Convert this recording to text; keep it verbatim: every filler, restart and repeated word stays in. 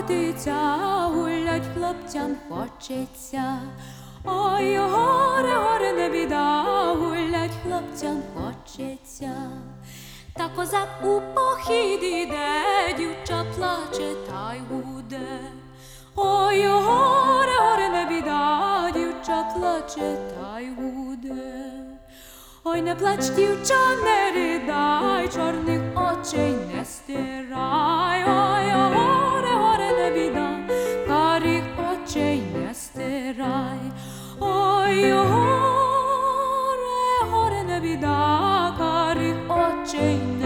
котиться, гулять хлопцям хочеться. Ой, горе, горе, не біда, гулять хлопцям хочеться. Та козак у похід іде, дівча плаче та й гуде. Ой, горе, горе, не біда, дівча плаче та й гуде. Ой, не плач, дівча, не ридай, чорних очей не стирай. Ой, горе, горе, не біда, карих очей не стирай. Ой, горе, горе, не біда, карих очей не стирай.